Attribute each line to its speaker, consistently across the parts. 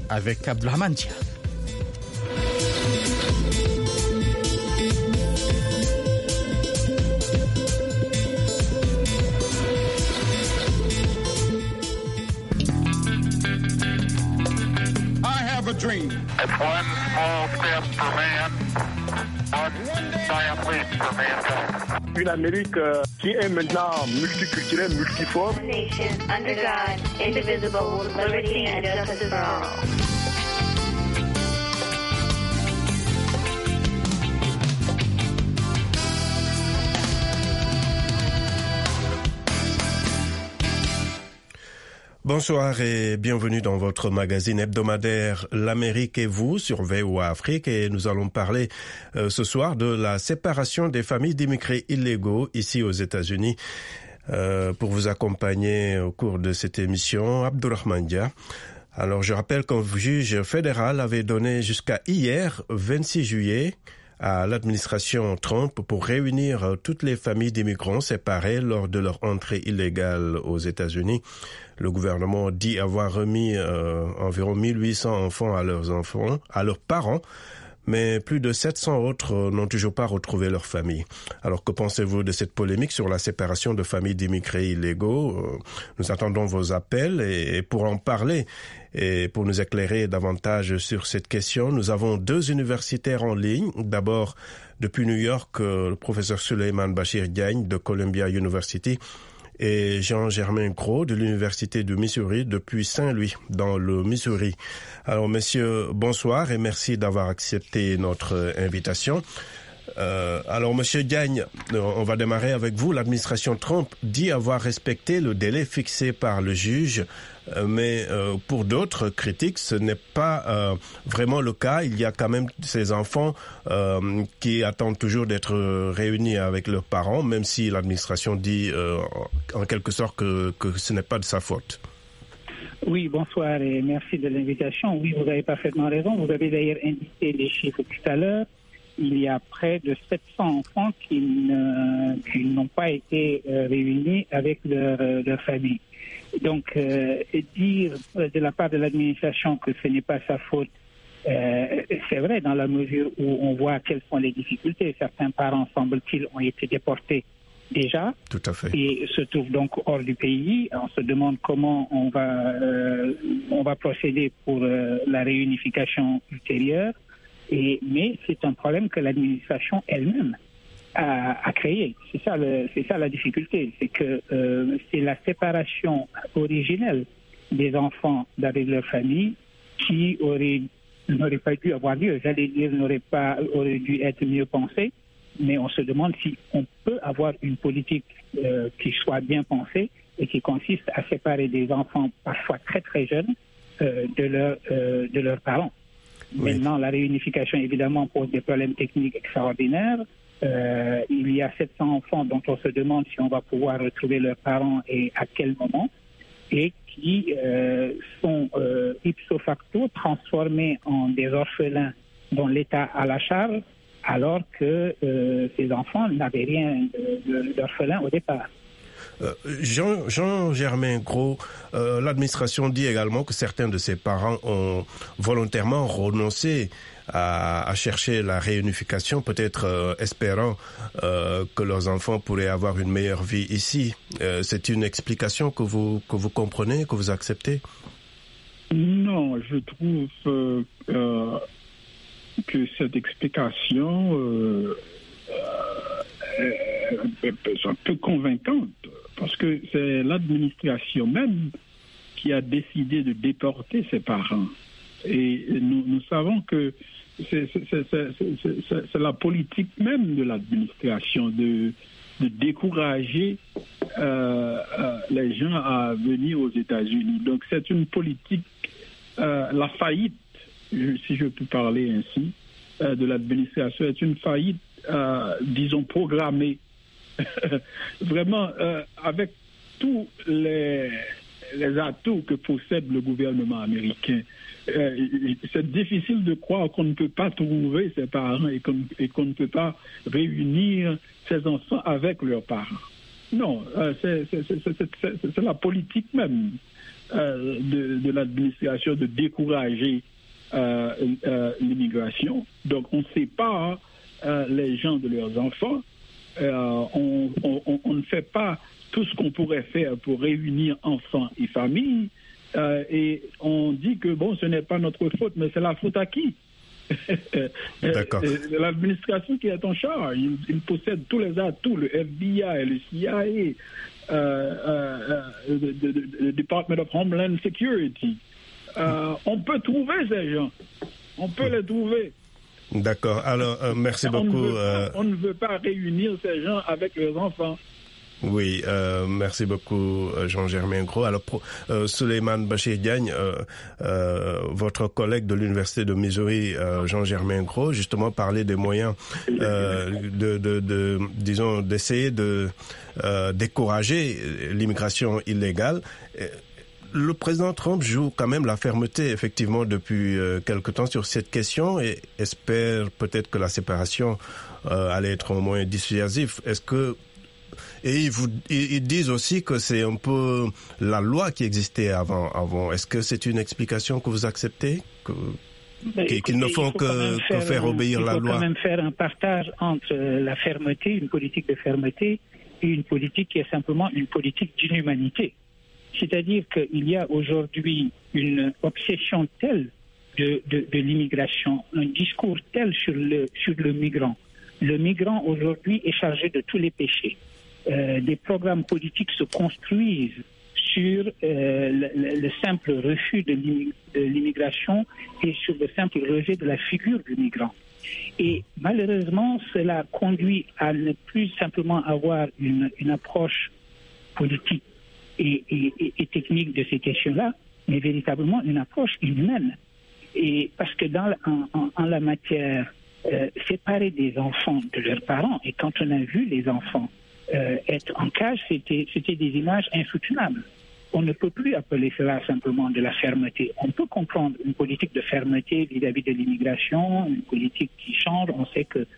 Speaker 1: avec Abdelrahman Dia.
Speaker 2: Dream.
Speaker 3: It's one small step for man, one giant leap for mankind.
Speaker 4: Une Amérique qui est maintenant multiculturelle, multiforme.
Speaker 5: Nation under God, indivisible, with liberty and justice for all.
Speaker 6: Bonsoir et bienvenue dans votre magazine hebdomadaire L'Amérique et vous sur VOA Afrique, et nous allons parler ce soir de la séparation des familles d'immigrés illégaux ici aux États-Unis. Pour vous accompagner au cours de cette émission, Abdelrahman Dia. Alors je rappelle qu'un juge fédéral avait donné jusqu'à hier, 26 juillet, à l'administration Trump pour réunir toutes les familles d'immigrants séparées lors de leur entrée illégale aux États-Unis. Le gouvernement dit avoir remis environ 1800 enfants à leurs parents, mais plus de 700 autres n'ont toujours pas retrouvé leur famille. Alors que pensez-vous de cette polémique sur la séparation de familles d'immigrés illégaux? Nous attendons vos appels et pour en parler et pour nous éclairer davantage sur cette question, nous avons deux universitaires en ligne. D'abord, depuis New York, le professeur Suleiman Bachir Diagne de Columbia University et Jean-Germain Gros de l'Université du Missouri depuis Saint-Louis, dans le Missouri. Alors, messieurs, bonsoir et merci d'avoir accepté notre invitation. Alors, monsieur Diagne, on va démarrer avec vous. L'administration Trump dit avoir respecté le délai fixé par le juge, mais pour d'autres critiques, ce n'est pas vraiment le cas. Il y a quand même ces enfants qui attendent toujours d'être réunis avec leurs parents, même si l'administration dit en quelque sorte que ce n'est pas de sa faute.
Speaker 7: Oui, bonsoir et merci de l'invitation. Oui, vous avez parfaitement raison. Vous avez d'ailleurs indiqué les chiffres tout à l'heure. Il y a près de 700 enfants qui n'ont pas été réunis avec leur famille. Donc, dire de la part de l'administration que ce n'est pas sa faute, c'est vrai dans la mesure où on voit quelles sont les difficultés. Certains parents, semble-t-il, ont été déportés déjà.
Speaker 6: Tout à fait.
Speaker 7: Et se trouvent donc hors du pays. On se demande comment on va procéder pour la réunification ultérieure. Mais c'est un problème que l'administration elle-même a créé. C'est ça la difficulté. C'est que c'est la séparation originelle des enfants d'avec leur famille qui n'aurait pas dû avoir lieu. J'allais dire aurait dû être mieux pensée. Mais on se demande si on peut avoir une politique qui soit bien pensée et qui consiste à séparer des enfants parfois très très jeunes de leurs parents. Oui. Maintenant, la réunification, évidemment, pose des problèmes techniques extraordinaires. Il y a 700 enfants dont on se demande si on va pouvoir retrouver leurs parents et à quel moment, et qui sont ipso facto transformés en des orphelins dont l'État a la charge, alors que ces enfants n'avaient rien d'orphelin au départ.
Speaker 6: Jean-Germain Gros, l'administration dit également que certains de ses parents ont volontairement renoncé à chercher la réunification, peut-être espérant que leurs enfants pourraient avoir une meilleure vie ici. C'est une explication que vous comprenez, que vous acceptez?
Speaker 2: Non, je trouve que cette explication est un peu convaincante, parce que c'est l'administration même qui a décidé de déporter ses parents. Et nous savons que c'est la politique même de l'administration de décourager les gens à venir aux États-Unis. Donc c'est une politique, la faillite, si je peux parler ainsi, de l'administration est une faillite, disons, programmée. Vraiment, avec tous les atouts que possède le gouvernement américain, c'est difficile de croire qu'on ne peut pas trouver ses parents et qu'on ne peut pas réunir ses enfants avec leurs parents. Non, c'est la politique même de l'administration de décourager l'immigration. Donc, on sépare les gens de leurs enfants. On ne fait pas tout ce qu'on pourrait faire pour réunir enfants et familles. Et on dit que, bon, ce n'est pas notre faute, mais c'est la faute à qui?
Speaker 6: D'accord.
Speaker 2: L'administration qui est en charge. Il possède tous les atouts, le FBI, le CIA, le Department of Homeland Security. On peut trouver ces gens. On peut les trouver.
Speaker 6: D'accord. Alors, merci beaucoup.
Speaker 2: On ne veut pas réunir ces gens avec leurs enfants.
Speaker 6: Oui, merci beaucoup Jean-Germain Gros. Alors, Souleymane Bachir Diagne, votre collègue de l'Université de Missouri, Jean-Germain Gros, justement parlait des moyens disons, d'essayer de décourager l'immigration illégale. Le président Trump joue quand même la fermeté, effectivement, depuis quelque temps sur cette question et espère peut-être que la séparation allait être au moins dissuasive. Est-ce que Et ils disent aussi que c'est un peu la loi qui existait avant. Est-ce que c'est une explication que vous acceptez, qu'ils ne font que faire obéir la loi?
Speaker 7: Il faut quand même faire un partage entre la fermeté, une politique de fermeté, et une politique qui est simplement une politique d'inhumanité. C'est-à-dire qu'il y a aujourd'hui une obsession telle de l'immigration, un discours tel sur le migrant. Le migrant aujourd'hui est chargé de tous les péchés. Des programmes politiques se construisent sur le simple refus de l'immigration et sur le simple rejet de la figure du migrant. Et malheureusement, cela conduit à ne plus simplement avoir une approche politique et technique de ces questions-là, mais véritablement une approche humaine. Et parce que en la matière, séparer des enfants de leurs parents, et quand on a vu les enfants être en cage, c'était des images insoutenables. On ne peut plus appeler cela simplement de la fermeté. On peut comprendre une politique de fermeté vis-à-vis de l'immigration, une politique qui change. On sait que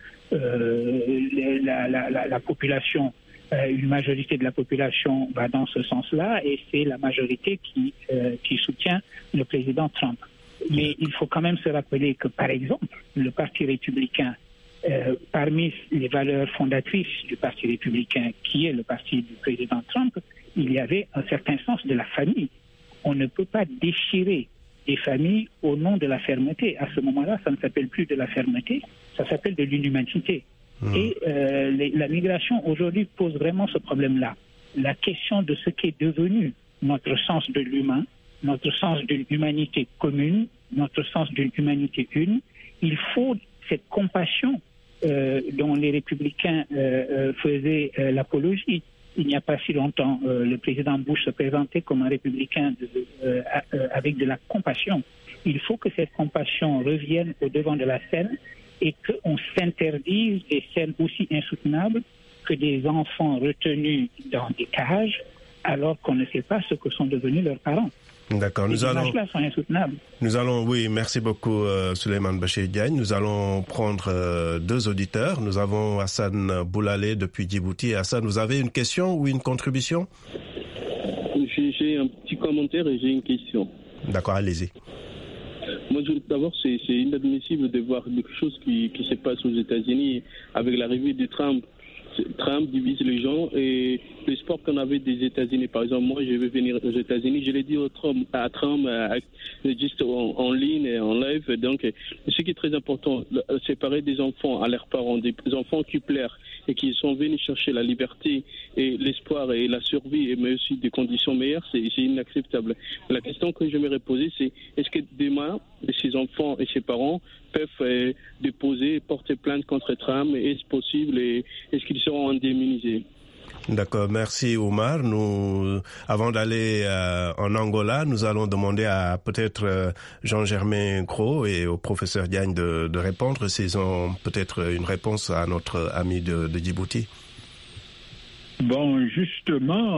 Speaker 7: la population, une majorité de la population va dans ce sens-là, et c'est la majorité qui soutient le président Trump. Mais il faut quand même se rappeler que, par exemple, le Parti républicain, parmi les valeurs fondatrices du Parti républicain, qui est le parti du président Trump, il y avait un certain sens de la famille. On ne peut pas déchirer des familles au nom de la fermeté. À ce moment-là, ça ne s'appelle plus de la fermeté, ça s'appelle de l'inhumanité. Et la migration aujourd'hui pose vraiment ce problème-là. La question de ce qu'est devenu notre sens de l'humain, notre sens de l'humanité commune, notre sens de l'humanité une. Il faut cette compassion dont les républicains faisaient l'apologie. Il n'y a pas si longtemps, le président Bush se présentait comme un républicain avec de la compassion. Il faut que cette compassion revienne au devant de la scène et qu'on s'interdise des scènes aussi insoutenables que des enfants retenus dans des cages alors qu'on ne sait pas ce que sont devenus leurs parents.
Speaker 6: D'accord,
Speaker 7: Ces images-là sont insoutenables.
Speaker 6: Oui, merci beaucoup Souleymane Bachir Diagne. Nous allons prendre deux auditeurs. Nous avons Hassan Boulalé depuis Djibouti. Hassan, vous avez une question ou une contribution?
Speaker 1: J'ai un petit commentaire et j'ai une question.
Speaker 6: D'accord, allez-y.
Speaker 1: Moi, d'abord, c'est inadmissible de voir quelque chose qui se passe aux États-Unis avec l'arrivée de Trump. Trump divise les gens et l'espoir qu'on avait des États-Unis. Par exemple, moi, je vais venir aux États-Unis. Je l'ai dit à Trump juste en ligne et en live. Donc, ce qui est très important, séparer des enfants à leurs parents, des enfants qui pleurent et qui sont venus chercher la liberté et l'espoir et la survie, mais aussi des conditions meilleures, c'est inacceptable. La question que je me poser, c'est est-ce que demain, ces enfants et ces parents peuvent déposer, porter plainte contre Trump? Est-ce possible et est-ce qu'ils seront indemnisés?
Speaker 6: D'accord, merci Oumar. Avant d'aller en Angola, nous allons demander à peut-être Jean-Germain Gros et au professeur Diagne de répondre s'ils ont peut-être une réponse à notre ami de Djibouti.
Speaker 2: Bon, justement,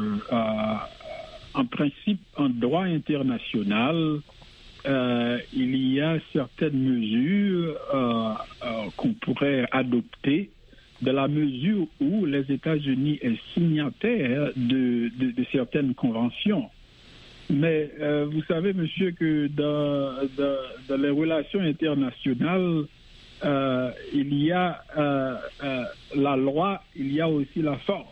Speaker 2: en principe, en droit international, il y a certaines mesures qu'on pourrait adopter dans la mesure où les États-Unis est signataire de certaines conventions. Mais vous savez, monsieur, que dans les relations internationales, il y a la loi, il y a aussi la force.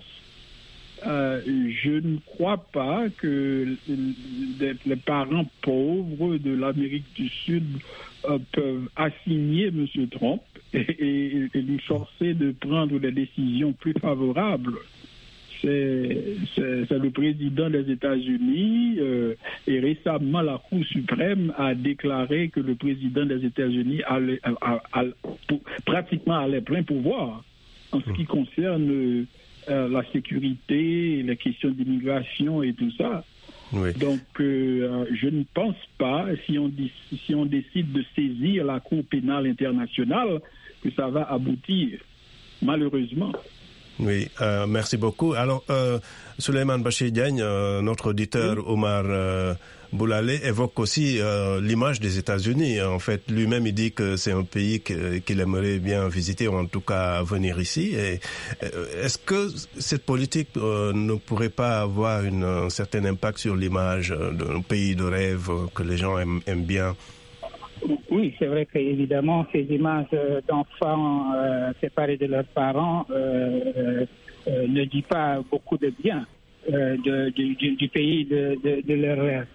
Speaker 2: Je ne crois pas que les parents pauvres de l'Amérique du Sud peuvent assigner M. Trump et lui forcer de prendre des décisions plus favorables. C'est le président des États-Unis et récemment la Cour suprême a déclaré que le président des États-Unis pratiquement a les pleins pouvoirs en ce qui concerne la sécurité, les questions d'immigration et tout ça. Oui. Donc, je ne pense pas, si on décide de saisir la Cour pénale internationale, que ça va aboutir, malheureusement.
Speaker 6: Oui, merci beaucoup. Alors, Souleymane Bachir Diagne, notre auditeur Omar Boulalé évoque aussi l'image des États-Unis. En fait, lui-même, il dit que c'est un pays qu'il aimerait bien visiter, ou en tout cas venir ici. Et, est-ce que cette politique ne pourrait pas avoir un certain impact sur l'image d'un pays de rêve que les gens aiment bien?
Speaker 7: Oui, c'est vrai qu'évidemment, ces images d'enfants séparés de leurs parents ne disent pas beaucoup de bien du pays de leur rêve.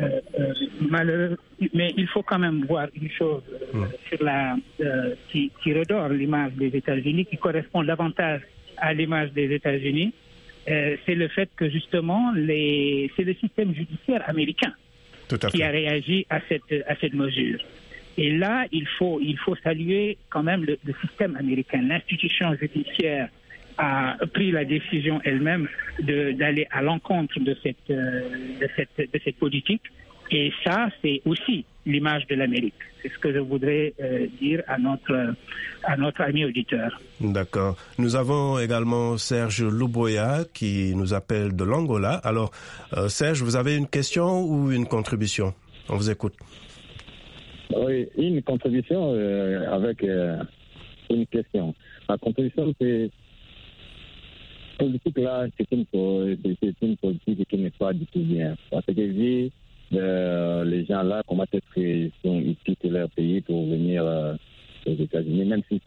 Speaker 7: Mais il faut quand même voir une chose qui redore l'image des États-Unis, qui correspond davantage à l'image des États-Unis. C'est le fait que justement, c'est le système judiciaire américain qui a réagi à cette mesure. Et là, il faut saluer quand même le système américain. L'institution judiciaire a pris la décision elle-même d'aller à l'encontre de cette politique. Et ça, c'est aussi l'image de l'Amérique. C'est ce que je voudrais dire à notre ami auditeur.
Speaker 6: D'accord. Nous avons également Serge Louboya qui nous appelle de l'Angola. Alors, Serge, vous avez une question ou une contribution? On vous écoute.
Speaker 8: Oui, une contribution avec une question. Ma contribution, c'est politique là, c'est une politique qui n'est pas du tout bien. Parce que vu les gens là, comment est-ce qu'ils quittent leur pays pour venir aux États-Unis, même si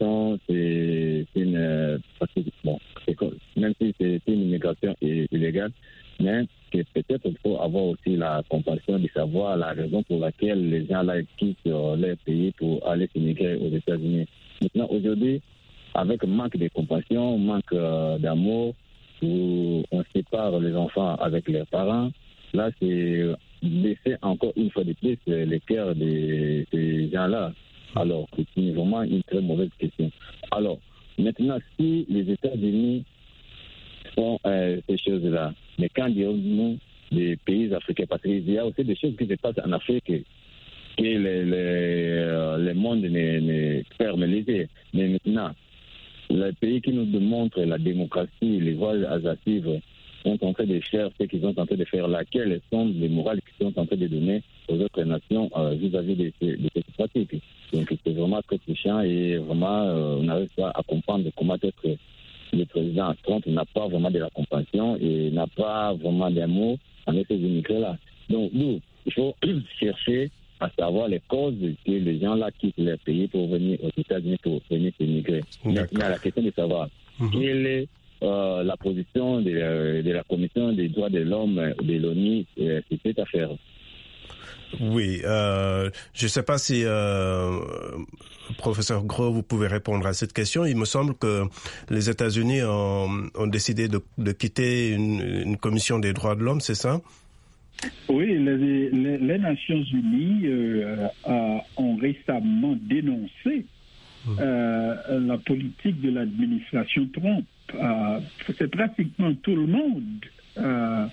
Speaker 8: même si c'est une immigration illégale, mais que peut-être il faut avoir aussi la compassion de savoir la raison pour laquelle les gens là quittent leur pays pour aller s'immigrer aux États-Unis. Maintenant, aujourd'hui, avec manque de compassion, manque d'amour, où on sépare les enfants avec leurs parents, là c'est baisser encore une fois de plus les cœurs de ces gens-là. Alors, c'est vraiment une très mauvaise question. Alors, maintenant, si les États-Unis font ces choses-là, mais quand dirons-nous des pays africains, parce qu'il y a aussi des choses qui se passent en Afrique que le monde ne ferme les yeux. Mais maintenant, les pays qui nous démontrent la démocratie, les voies à suivre, sont en train de faire ce qu'ils sont en train de faire là. Quelles sont les morales qu'ils sont en train de donner aux autres nations vis-à-vis de cette pratique? Donc c'est vraiment très touchant et vraiment on n'arrive pas à comprendre comment être le président Trump n'a pas vraiment de la compassion et n'a pas vraiment d'amour avec ces immigrés-là. Donc nous, il faut chercher à savoir les causes que les gens-là quittent leur pays pour venir aux États-Unis pour venir s'immigrer. Maintenant, la question de savoir quelle est la position de la Commission des droits de l'homme de l'ONU sur cette affaire.
Speaker 6: Oui, je ne sais pas si, professeur Gros, vous pouvez répondre à cette question. Il me semble que les États-Unis ont décidé de quitter une commission des droits de l'homme, c'est ça?
Speaker 2: Oui, les Nations Unies ont récemment dénoncé la politique de l'administration Trump. C'est pratiquement tout le monde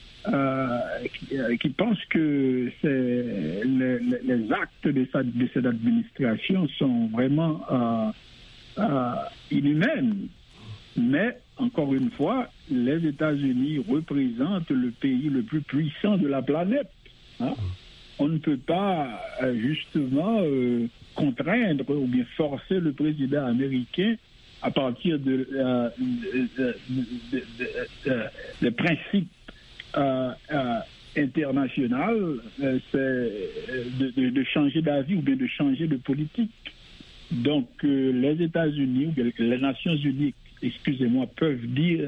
Speaker 2: qui pense que les actes de cette administration sont vraiment inhumaines. Mais, encore une fois, les États-Unis représentent le pays le plus puissant de la planète. Hein? On ne peut pas justement contraindre ou bien forcer le président américain à partir des principes international, c'est de changer d'avis ou bien de changer de politique. Donc, les États-Unis ou bien les Nations Unies, excusez-moi, peuvent dire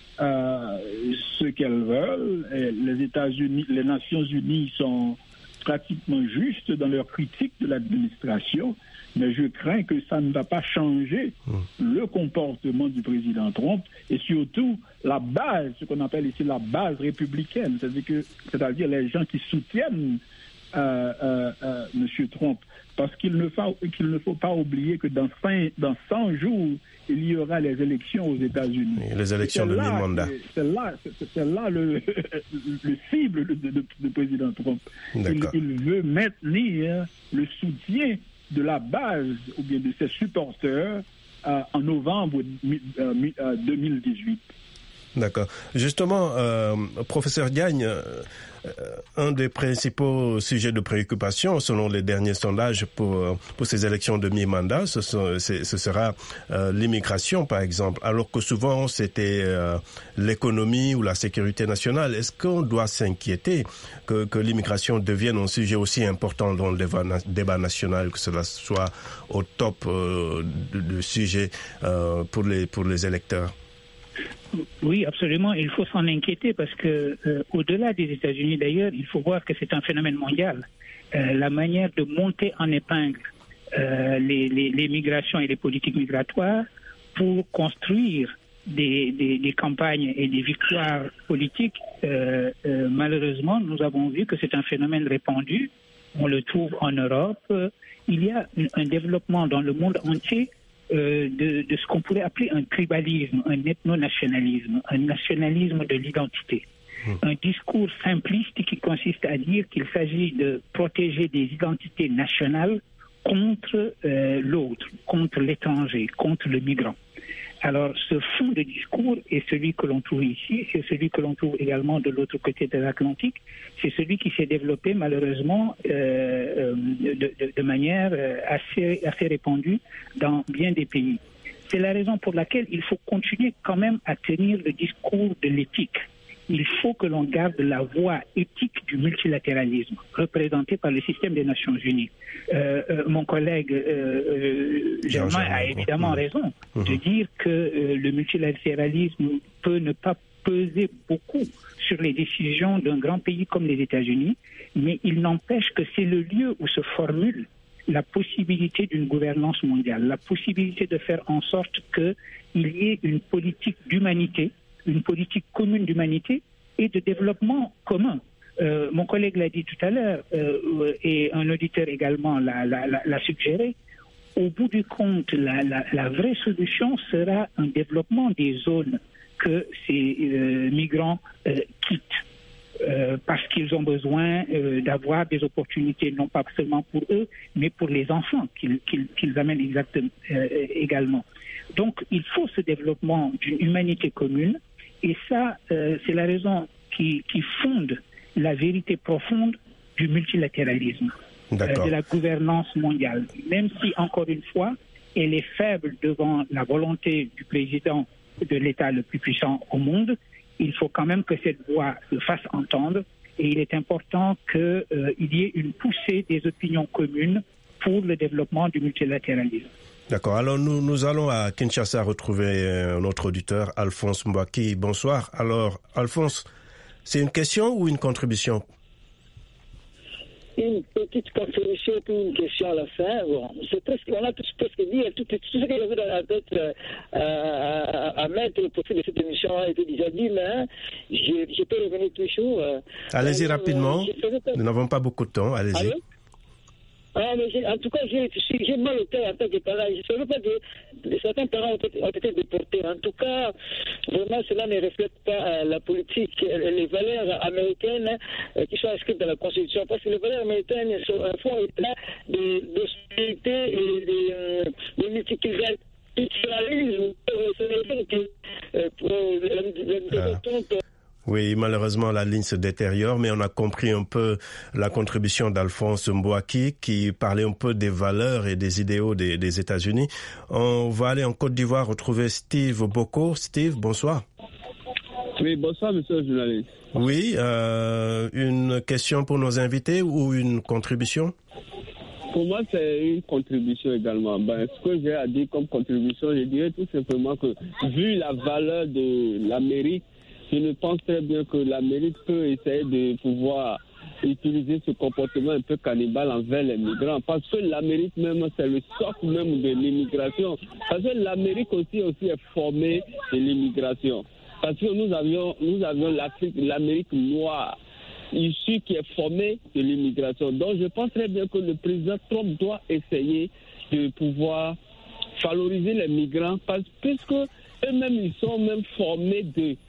Speaker 2: ce qu'elles veulent. Et les Nations Unies sont pratiquement justes dans leur critique de l'administration, mais je crains que ça ne va pas changer le comportement du président Trump et surtout la base, ce qu'on appelle ici la base républicaine, c'est-à-dire les gens qui soutiennent M. Trump. Parce qu'il ne faut pas oublier que dans 100 jours, il y aura les élections aux États-Unis.
Speaker 6: Et les élections de mi-mandat.
Speaker 2: C'est là le cible du président Trump. Il veut maintenir le soutien de la base ou bien de ses supporters en novembre 2018.
Speaker 6: D'accord. Justement, professeur Diagne, un des principaux sujets de préoccupation, selon les derniers sondages pour ces élections de mi-mandat, ce sera l'immigration, par exemple, alors que souvent c'était l'économie ou la sécurité nationale. Est-ce qu'on doit s'inquiéter que l'immigration devienne un sujet aussi important dans le débat national, que cela soit au top du sujet pour les électeurs?
Speaker 7: Oui, absolument. Il faut s'en inquiéter parce que, au-delà des États-Unis d'ailleurs, il faut voir que c'est un phénomène mondial. La manière de monter en épingle les migrations et les politiques migratoires pour construire des campagnes et des victoires politiques, malheureusement, nous avons vu que c'est un phénomène répandu. On le trouve en Europe. Il y a un développement dans le monde entier de ce qu'on pourrait appeler un tribalisme, un ethno-nationalisme, un nationalisme de l'identité. Un discours simpliste qui consiste à dire qu'il s'agit de protéger des identités nationales contre l'autre, contre l'étranger, contre le migrant. Alors, ce fond de discours est celui que l'on trouve ici, c'est celui que l'on trouve également de l'autre côté de l'Atlantique, c'est celui qui s'est développé malheureusement de manière assez répandue dans bien des pays. C'est la raison pour laquelle il faut continuer quand même à tenir le discours de l'éthique. Il faut que l'on garde la voie éthique du multilatéralisme, représentée par le système des Nations Unies. Mon collègue Germain a évidemment raison de dire que le multilatéralisme peut ne pas peser beaucoup sur les décisions d'un grand pays comme les États-Unis, mais il n'empêche que c'est le lieu où se formule la possibilité d'une gouvernance mondiale, la possibilité de faire en sorte qu'il y ait une politique d'humanité, une politique commune d'humanité et de développement commun. Mon collègue l'a dit tout à l'heure, et un auditeur également l'a suggéré. Au bout du compte, la vraie solution sera un développement des zones que ces migrants quittent. Parce qu'ils ont besoin d'avoir des opportunités, non pas seulement pour eux, mais pour les enfants qu'ils amènent également. Donc, il faut ce développement d'une humanité commune, et ça, c'est la raison qui fonde la vérité profonde du multilatéralisme, de la gouvernance mondiale. Même si, encore une fois, elle est faible devant la volonté du président de l'État le plus puissant au monde, il faut quand même que cette voix se fasse entendre, et il est important qu'il y ait une poussée des opinions communes pour le développement du multilatéralisme.
Speaker 6: D'accord. Alors, nous allons à Kinshasa retrouver notre auditeur, Alphonse Mbouaki. Bonsoir. Alors, Alphonse, c'est une question ou une contribution?
Speaker 9: Une petite contribution puis une question à la fin. Bon, c'est presque, on a tout presque dit, tout ce que j'avais dans la tête à mettre au profit de cette émission a été déjà dit, mais je peux revenir toujours.
Speaker 6: Allez-y rapidement. Nous n'avons pas beaucoup de temps. Allez-y.
Speaker 9: Allô? Mais en tout cas, j'ai mal au cœur en tant que parent. Je ne savais pas que certains parents ont été déportés. En tout cas, vraiment, cela ne reflète pas la politique, les valeurs américaines qui sont inscrites dans la Constitution. Parce que les valeurs américaines sont un fond d'hospitalité et de multiculturalisme.
Speaker 6: Oui, malheureusement, la ligne se détériore, mais on a compris un peu la contribution d'Alphonse Mbouaki qui parlait un peu des valeurs et des idéaux des États-Unis. On va aller en Côte d'Ivoire retrouver Steve Boko. Steve, bonsoir.
Speaker 1: Oui, bonsoir, monsieur le journaliste.
Speaker 6: Oui, une question pour nos invités ou une contribution?
Speaker 1: Pour moi, c'est une contribution également. Ce que j'ai à dire comme contribution, je dirais tout simplement que, vu la valeur de l'Amérique, je ne pense très bien que l'Amérique peut essayer de pouvoir utiliser ce comportement un peu cannibale envers les migrants. Parce que l'Amérique même, c'est le socle même de l'immigration. Parce que l'Amérique aussi est formée de l'immigration. Parce que nous avions l'Amérique noire, issue qui est formée de l'immigration. Donc je pense très bien que le président Trump doit essayer de pouvoir valoriser les migrants puisque eux-mêmes ils sont même formés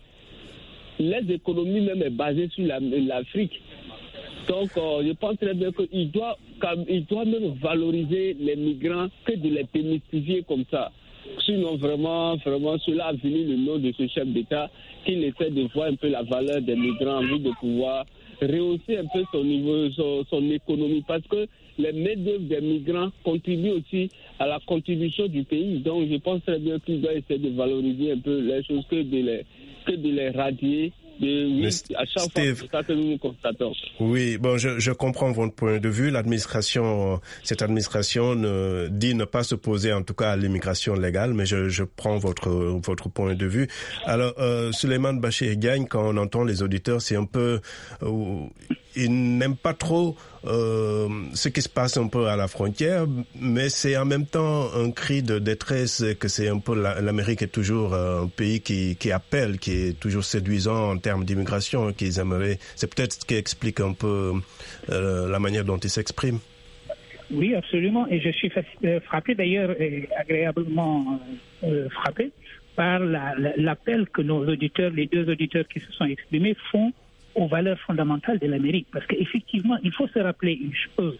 Speaker 1: les économies même est basée sur l'Afrique. Donc je pense très bien qu'il doit même valoriser les migrants que de les démystifier comme ça. Sinon, vraiment, cela a venu le nom de ce chef d'État qu'il essaie de voir un peu la valeur des migrants en vue de pouvoir rehausser un peu son économie. Parce que les main-d'œuvre des migrants contribuent aussi à la contribution du pays. Donc, je pense très bien qu'il doit essayer de valoriser un peu les choses que de les radier. À chaque fois, c'est ça que nous constatons.
Speaker 6: Oui, bon, je comprends votre point de vue. Cette administration dit ne pas s'opposer en tout cas à l'immigration légale, mais je prends votre point de vue. Alors, Souleymane Bachir Diagne, quand on entend les auditeurs, c'est un peu... ils n'aiment pas trop ce qui se passe un peu à la frontière, mais c'est en même temps un cri de détresse que c'est un peu l'Amérique est toujours un pays qui appelle, qui est toujours séduisant en termes d'immigration, qu'ils aimeraient. C'est peut-être ce qui explique un peu la manière dont ils s'expriment.
Speaker 7: Oui, absolument. Et je suis frappé d'ailleurs, et agréablement frappé par l'appel que nos auditeurs, les deux auditeurs qui se sont exprimés, font aux valeurs fondamentales de l'Amérique. Parce qu'effectivement, il faut se rappeler une chose.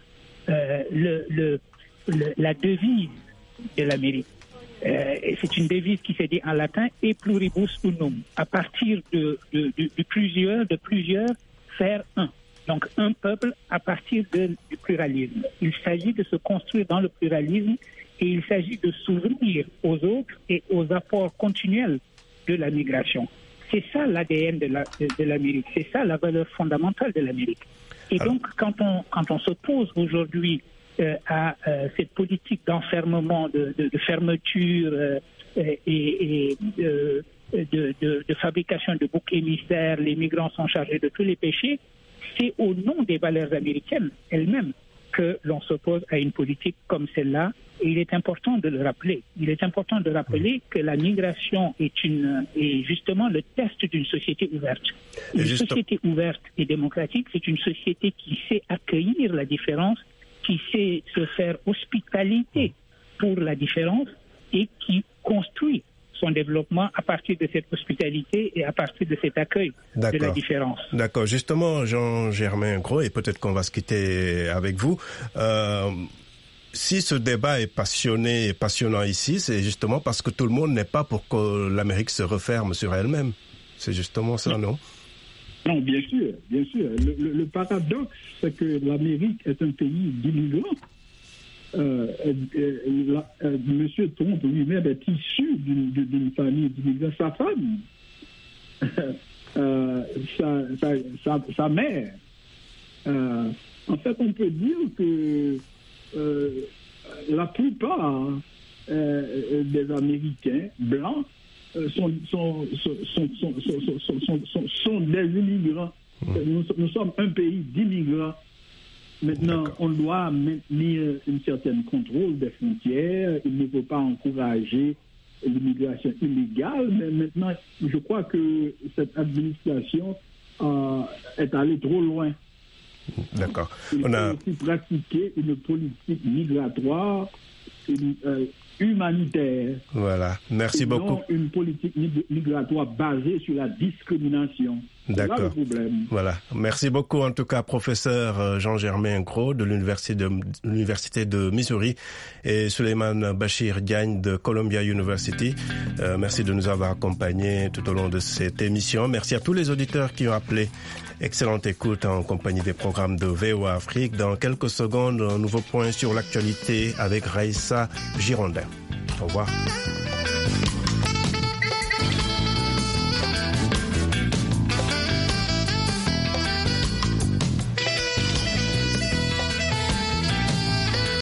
Speaker 7: La devise de l'Amérique, c'est une devise qui se dit en latin « e pluribus unum ». À partir de plusieurs, faire un. Donc un peuple à partir du pluralisme. Il s'agit de se construire dans le pluralisme et il s'agit de s'ouvrir aux autres et aux apports continuels de la migration. C'est ça l'ADN de l'Amérique, c'est ça la valeur fondamentale de l'Amérique. Et donc, quand on s'oppose aujourd'hui à cette politique d'enfermement, de fermeture et de fabrication de boucs émissaires, les migrants sont chargés de tous les péchés, c'est au nom des valeurs américaines elles-mêmes que l'on s'oppose à une politique comme celle-là. Et il est important de le rappeler. Il est important de rappeler que la migration est justement le test d'une société ouverte. Une société ouverte et démocratique, c'est une société qui sait accueillir la différence, qui sait se faire hospitalité pour la différence et qui construit son développement à partir de cette hospitalité et à partir de cet accueil de la différence.
Speaker 6: D'accord. Justement, Jean-Germain Gros, et peut-être qu'on va se quitter avec vous. Si ce débat est passionnant ici, c'est justement parce que tout le monde n'est pas pour que l'Amérique se referme sur elle-même. C'est justement ça, non?
Speaker 2: Non, bien sûr. Le paradoxe, c'est que l'Amérique est un pays d'immigrants. Monsieur Trump lui-même est issu d'une famille d'immigrants. Sa femme, sa mère. En fait, on peut dire que la plupart des Américains blancs sont des immigrants. Nous sommes un pays d'immigrants. Maintenant, on doit maintenir un certain contrôle des frontières. Il ne faut pas encourager l'immigration illégale. Mais maintenant, je crois que cette administration est allée trop loin.
Speaker 6: D'accord.
Speaker 2: Il faut aussi pratiquer une politique migratoire humanitaire.
Speaker 6: Voilà. Merci beaucoup.
Speaker 2: Non une politique migratoire basée sur la discrimination.
Speaker 6: D'accord.
Speaker 2: C'est là le problème.
Speaker 6: Voilà. Merci beaucoup, en tout cas, professeur Jean-Germain Gros de l'Université de Missouri et Souleymane Bachir Diagne de Columbia University. Merci de nous avoir accompagnés tout au long de cette émission. Merci à tous les auditeurs qui ont appelé. Excellente écoute en compagnie des programmes de VOA Afrique. Dans quelques secondes, un nouveau point sur l'actualité avec Raïssa Girondin. Au revoir.